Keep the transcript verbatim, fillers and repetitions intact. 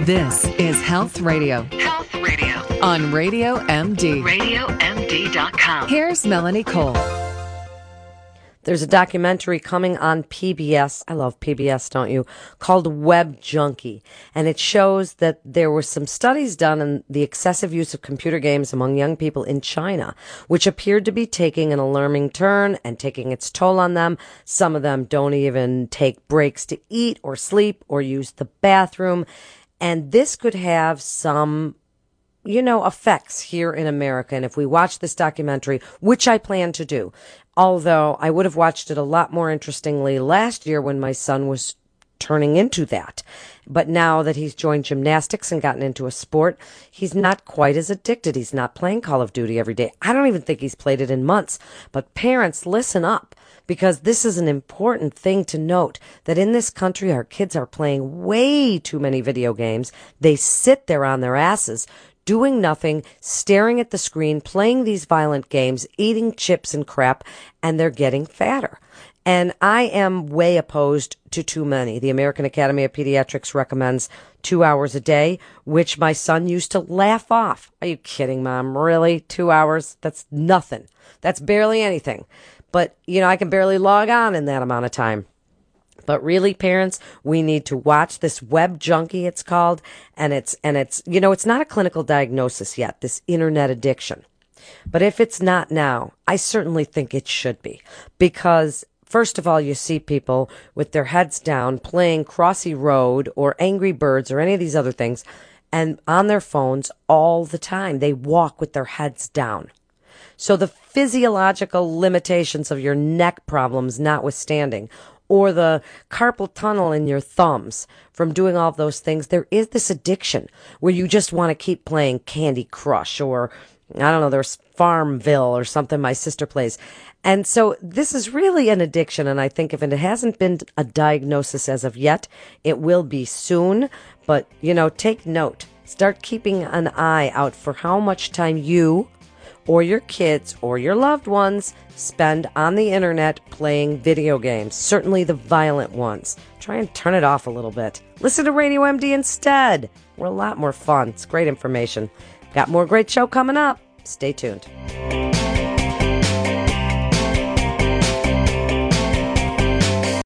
This is Health Radio Health Radio on Radio M D. radio m d dot com. Here's Melanie Cole. There's a documentary coming on P B S. I love P B S, don't you? Called Web Junkie. And it shows that there were some studies done on the excessive use of computer games among young people in China, which appeared to be taking an alarming turn and taking its toll on them. Some of them don't even take breaks to eat or sleep or use the bathroom. And this could have some, you know, effects here in America. And if we watch this documentary, which I plan to do, although I would have watched it a lot more interestingly last year when my son was turning into that. But now that he's joined gymnastics and gotten into a sport, he's not quite as addicted. He's not playing Call of Duty every day. I don't even think he's played it in months. But parents, listen up, because this is an important thing to note, that in this country, our kids are playing way too many video games. They sit there on their asses, doing nothing, staring at the screen, playing these violent games, eating chips and crap, and they're getting fatter. And I am way opposed to too many. The American Academy of Pediatrics recommends two hours a day, which my son used to laugh off. Are you kidding, Mom? Really? Two hours? That's nothing. That's barely anything. But, you know, I can barely log on in that amount of time. But really, parents, we need to watch this Web Junkie, it's called, and it's, and it's, you know, it's not a clinical diagnosis yet, this internet addiction. But if it's not now, I certainly think it should be. Because, first of all, you see people with their heads down playing Crossy Road or Angry Birds or any of these other things, and on their phones all the time. They walk with their heads down. So the physiological limitations of your neck problems notwithstanding, or the carpal tunnel in your thumbs from doing all of those things, there is this addiction where you just want to keep playing Candy Crush or, I don't know, there's Farmville or something my sister plays. And so this is really an addiction, and I think if it hasn't been a diagnosis as of yet, it will be soon. But, you know, take note. Start keeping an eye out for how much time you or your kids or your loved ones spend on the internet playing video games, certainly the violent ones. Try and turn it off a little bit. Listen to Radio M D instead. We're a lot more fun. It's great information. Got more great show coming up. Stay tuned.